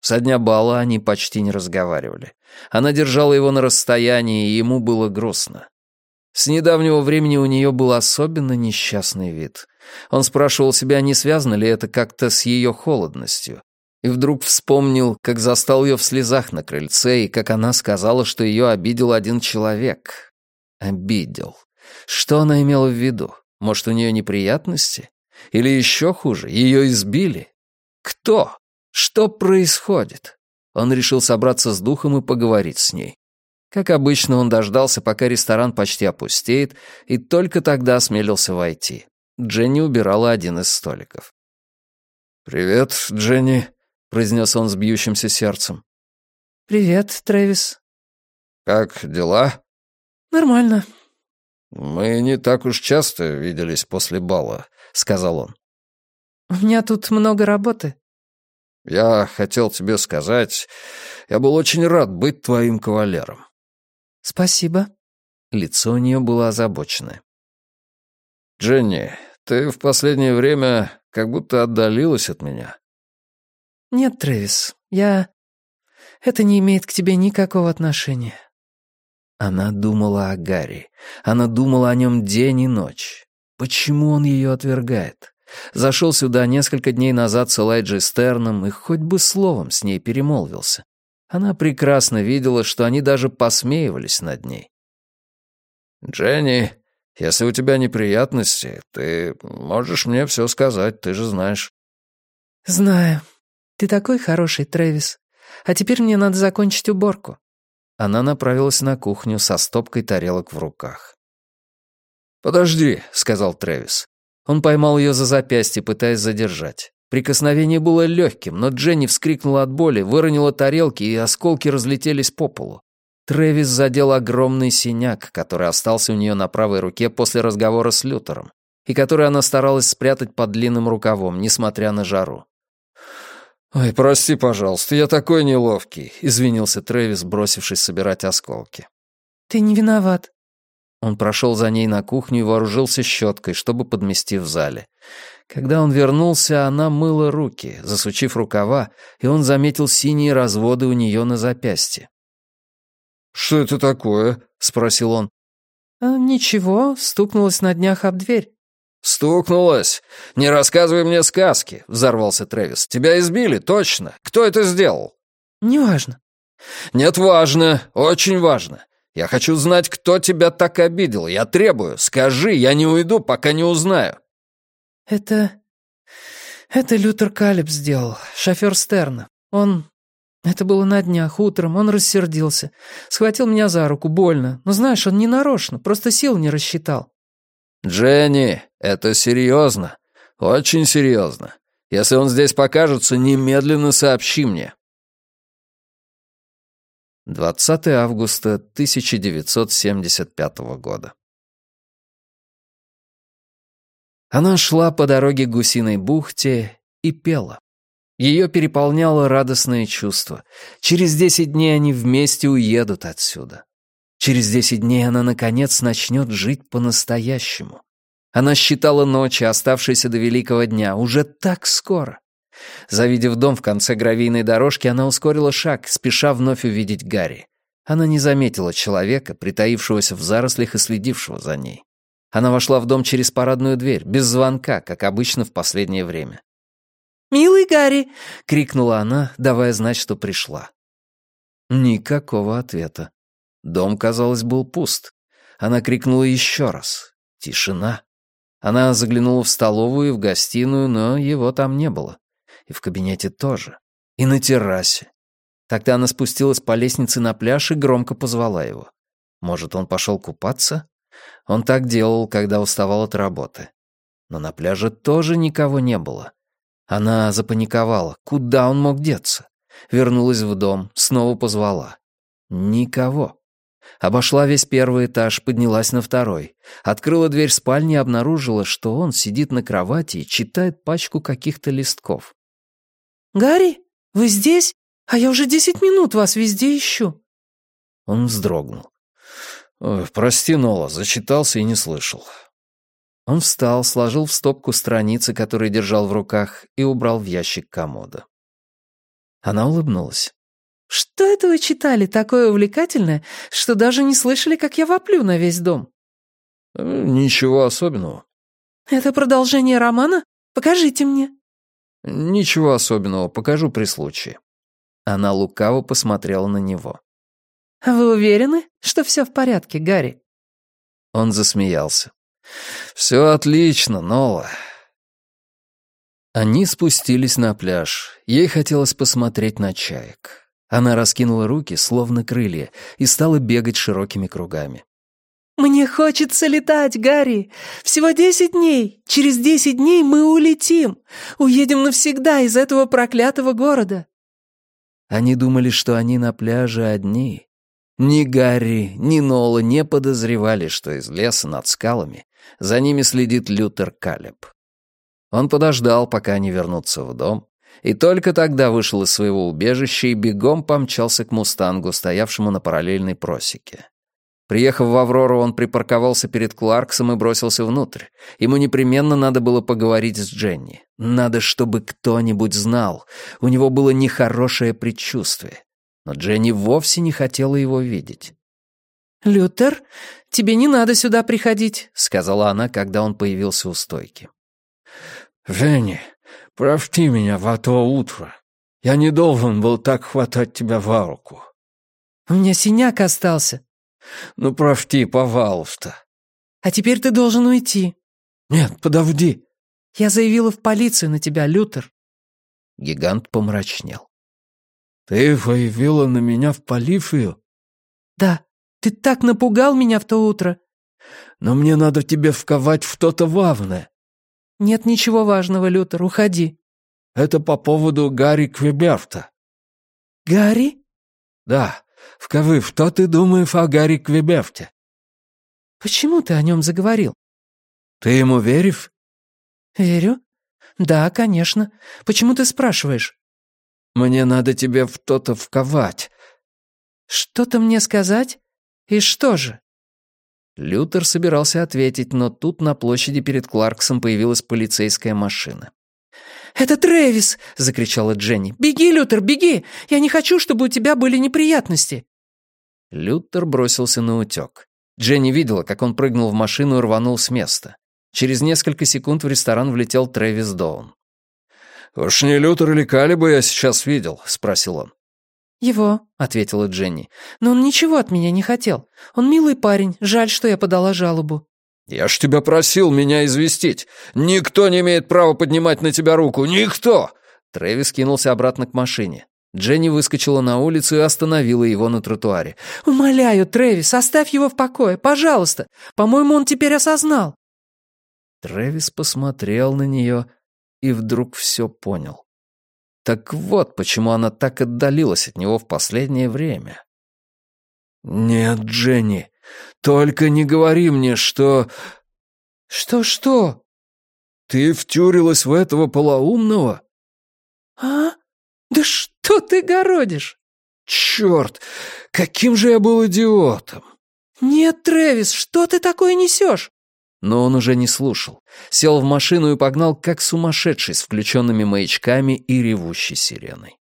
Со дня бала они почти не разговаривали. Она держала его на расстоянии, и ему было грустно. С недавнего времени у нее был особенно несчастный вид. Он спрашивал себя, не связано ли это как-то с ее холодностью. И вдруг вспомнил, как застал ее в слезах на крыльце, и как она сказала, что ее обидел один человек. Обидел. Что она имела в виду? Может, у нее неприятности? Или еще хуже, ее избили? Кто? Что происходит? Он решил собраться с духом и поговорить с ней. Как обычно, он дождался, пока ресторан почти опустеет, и только тогда осмелился войти. Дженни убирала один из столиков. «Привет, Дженни», — произнес он с бьющимся сердцем. «Привет, Трэвис». «Как дела?» «Нормально». «Мы не так уж часто виделись после бала», — сказал он. «У меня тут много работы». «Я хотел тебе сказать, я был очень рад быть твоим кавалером». «Спасибо». Лицо у нее было озабоченное. «Дженни, ты в последнее время как будто отдалилась от меня». «Нет, Трэвис, это не имеет к тебе никакого отношения». Она думала о Гарри. Она думала о нем день и ночь. Почему он ее отвергает? Зашел сюда несколько дней назад с Элайджей Стерном и хоть бы словом с ней перемолвился. Она прекрасно видела, что они даже посмеивались над ней. «Дженни, если у тебя неприятности, ты можешь мне все сказать, ты же знаешь». «Знаю. Ты такой хороший, Трэвис. А теперь мне надо закончить уборку». Она направилась на кухню со стопкой тарелок в руках. «Подожди», — сказал Трэвис. Он поймал ее за запястье, пытаясь задержать. Прикосновение было легким, но Дженни вскрикнула от боли, выронила тарелки, и осколки разлетелись по полу. Трэвис задел огромный синяк, который остался у нее на правой руке после разговора с Лютером, и который она старалась спрятать под длинным рукавом, несмотря на жару. «Ой, прости, пожалуйста, я такой неловкий», — извинился Трэвис, бросившись собирать осколки. «Ты не виноват». Он прошел за ней на кухню и вооружился щеткой, чтобы подмести в зале. Когда он вернулся, она мыла руки, засучив рукава, и он заметил синие разводы у нее на запястье. «Что это такое?» — спросил он. «Ничего, стукнулась на днях об дверь». «Стукнулась? Не рассказывай мне сказки», — взорвался Трэвис. «Тебя избили, точно. Кто это сделал?» «Неважно». «Нет, важно, очень важно. Я хочу знать, кто тебя так обидел. Я требую. Скажи, я не уйду, пока не узнаю». Это Лютер Калеб сделал, шофер Стерна. Это было на днях, утром, он рассердился. Схватил меня за руку, больно. Но знаешь, он не нарочно, просто сил не рассчитал». «Дженни, это серьезно. Очень серьезно. Если он здесь покажется, немедленно сообщи мне». 20 августа 1975 года. Она шла по дороге к Гусиной бухте и пела. Ее переполняло радостное чувство. Через 10 дней они вместе уедут отсюда. Через 10 дней она, наконец, начнет жить по-настоящему. Она считала ночи, оставшиеся до великого дня, уже так скоро. Завидев дом в конце гравийной дорожки, она ускорила шаг, спеша вновь увидеть Гарри. Она не заметила человека, притаившегося в зарослях и следившего за ней. Она вошла в дом через парадную дверь, без звонка, как обычно в последнее время. «Милый Гарри!» — крикнула она, давая знать, что пришла. Никакого ответа. Дом, казалось, был пуст. Она крикнула еще раз. Тишина. Она заглянула в столовую и в гостиную, но его там не было. И в кабинете тоже. И на террасе. Тогда она спустилась по лестнице на пляж и громко позвала его. Может, он пошел купаться? Он так делал, когда уставал от работы. Но на пляже тоже никого не было. Она запаниковала. Куда он мог деться? Вернулась в дом, снова позвала. Никого. Обошла весь первый этаж, поднялась на второй. Открыла дверь спальни и обнаружила, что он сидит на кровати и читает пачку каких-то листков. «Гарри, вы здесь? А я уже 10 минут вас везде ищу». Он вздрогнул. «Ой, прости, Нола, зачитался и не слышал». Он встал, сложил в стопку страницы, которые держал в руках, и убрал в ящик комода. Она улыбнулась. «Что это вы читали такое увлекательное, что даже не слышали, как я воплю на весь дом?» «Ничего особенного». «Это продолжение романа? Покажите мне». «Ничего особенного, покажу при случае». Она лукаво посмотрела на него. «А вы уверены, что все в порядке, Гарри?» Он засмеялся. «Все отлично, Нола». Они спустились на пляж. Ей хотелось посмотреть на чаек. Она раскинула руки, словно крылья, и стала бегать широкими кругами. «Мне хочется летать, Гарри. Всего 10 дней. Через 10 дней мы улетим. Уедем навсегда из этого проклятого города». Они думали, что они на пляже одни. Ни Гарри, ни Нола не подозревали, что из леса над скалами за ними следит Лютер Калеб. Он подождал, пока они вернутся в дом, и только тогда вышел из своего убежища и бегом помчался к «Мустангу», стоявшему на параллельной просеке. Приехав в Аврору, он припарковался перед Кларксом и бросился внутрь. Ему непременно надо было поговорить с Дженни. Надо, чтобы кто-нибудь знал. У него было нехорошее предчувствие. Но Дженни вовсе не хотела его видеть. «Лютер, тебе не надо сюда приходить», — сказала она, когда он появился у стойки. «Дженни, прости меня в то утро. Я не должен был так хватать тебя за руку». «У меня синяк остался». «Ну, прости, пожалуйста». «А теперь ты должен уйти». «Нет, подожди». «Я заявила в полицию на тебя, Лютер». Гигант помрачнел. «Ты заявила на меня в полицию?» «Да, ты так напугал меня в то утро». «Но мне надо тебе вковать в что-то важное». «Нет ничего важного, Лютер, уходи». «Это по поводу Гарри Квеберта». «Гарри?» «Да, вковы, что ты думаешь о Гарри Квеберте?» «Почему ты о нем заговорил?» «Ты ему веришь?» «Верю. Да, конечно. Почему ты спрашиваешь?» «Мне надо тебе в что-то вковать». «Что-то мне сказать? И что же?» Лютер собирался ответить, но тут на площади перед Кларксом появилась полицейская машина. «Это Трэвис!» — закричала Дженни. «Беги, Лютер, беги! Я не хочу, чтобы у тебя были неприятности!» Лютер бросился на утек. Дженни видела, как он прыгнул в машину и рванул с места. Через несколько секунд в ресторан влетел Трэвис Доун. «Уж не Лютер или Калеба я сейчас видел?» — спросил он. «Его», — ответила Дженни. «Но он ничего от меня не хотел. Он милый парень. Жаль, что я подала жалобу». «Я ж тебя просил меня известить. Никто не имеет права поднимать на тебя руку. Никто!» Трэвис кинулся обратно к машине. Дженни выскочила на улицу и остановила его на тротуаре. «Умоляю, Трэвис, оставь его в покое, пожалуйста. По-моему, он теперь осознал». Трэвис посмотрел на нее и вдруг все понял. Так вот, почему она так отдалилась от него в последнее время. «Нет, Дженни, только не говори мне, что...» «Что-что?» «Ты втюрилась в этого полоумного?» «А? Да что ты городишь?» «Черт, каким же я был идиотом!» «Нет, Трэвис, что ты такое несешь?» Но он уже не слушал. Сел в машину и погнал, как сумасшедший, с включенными маячками и ревущей сиреной.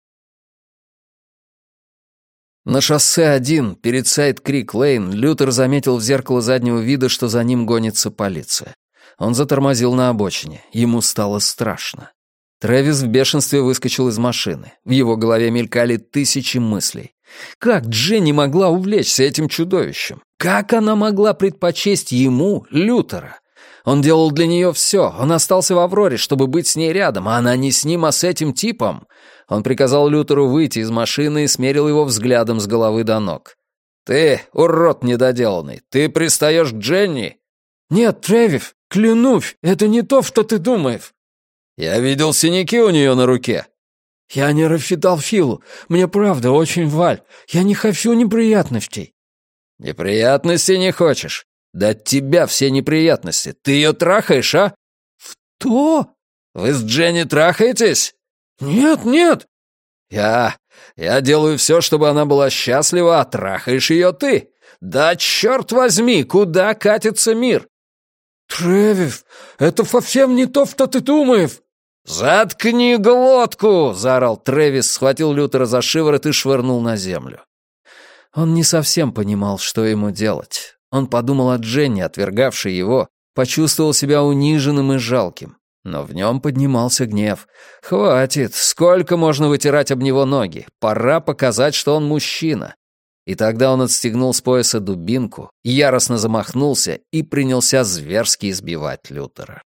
На шоссе 1, перед Сайд-Крик-Лейн, Лютер заметил в зеркало заднего вида, что за ним гонится полиция. Он затормозил на обочине. Ему стало страшно. Трэвис в бешенстве выскочил из машины. В его голове мелькали тысячи мыслей. Как Дженни могла увлечься этим чудовищем? Как она могла предпочесть ему, Лютера? Он делал для нее все. Он остался в Авроре, чтобы быть с ней рядом, а она не с ним, а с этим типом. Он приказал Лютеру выйти из машины и смерил его взглядом с головы до ног. «Ты, урод недоделанный, ты пристаешь к Дженни?» «Нет, Трэвис, клянусь, это не то, что ты думаешь». «Я видел синяки у нее на руке». «Я не рассчитал Филу. Мне правда очень жаль. Я не хочу неприятностей». «Неприятностей не хочешь? Да от тебя все неприятности. Ты ее трахаешь, а?» «Что? Вы с Дженни трахаетесь?» «Нет, нет». Я делаю все, чтобы она была счастлива, а трахаешь ее ты. Да черт возьми, куда катится мир?» «Трэвис, это совсем не то, что ты думаешь». «Заткни глотку!» — заорал Трэвис, схватил Лютера за шиворот и швырнул на землю. Он не совсем понимал, что ему делать. Он подумал о Дженни, отвергавшей его, почувствовал себя униженным и жалким. Но в нем поднимался гнев. «Хватит! Сколько можно вытирать об него ноги? Пора показать, что он мужчина!» И тогда он отстегнул с пояса дубинку, яростно замахнулся и принялся зверски избивать Лютера.